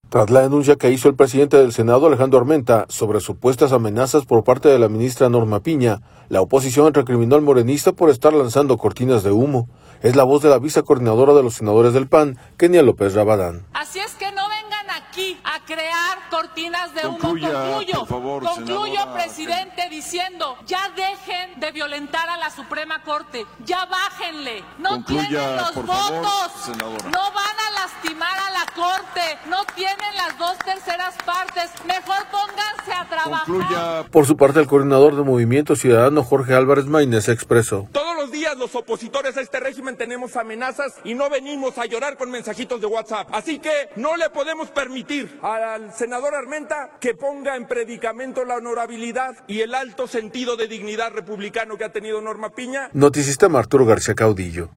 Tras la denuncia que hizo el presidente del Senado, Alejandro Armenta, sobre supuestas amenazas por parte de la ministra Norma Piña, la oposición recriminó al morenista por estar lanzando cortinas de humo. Es la voz de la vicecoordinadora de los senadores del PAN, Kenia López Rabadán. Así es que no vengan aquí a crear cortinas de humo. Concluyo, presidente, diciendo, ya dejen de violentar a la Suprema Corte, ya bájenle. No tienen los votos, no van a lastimar a la Corte, no tienen las 2/3 partes, mejor pónganse a trabajar. Por su parte, el coordinador de Movimiento Ciudadano, Jorge Álvarez Maínez, expresó: todos los días los opositores a este régimen tenemos amenazas y no venimos a llorar con mensajitos de WhatsApp. Así que no le podemos permitir al senador Armenta que ponga en predicamento la honorabilidad y el alto sentido de dignidad republicano que ha tenido Norma Piña. Noticista Arturo García Caudillo.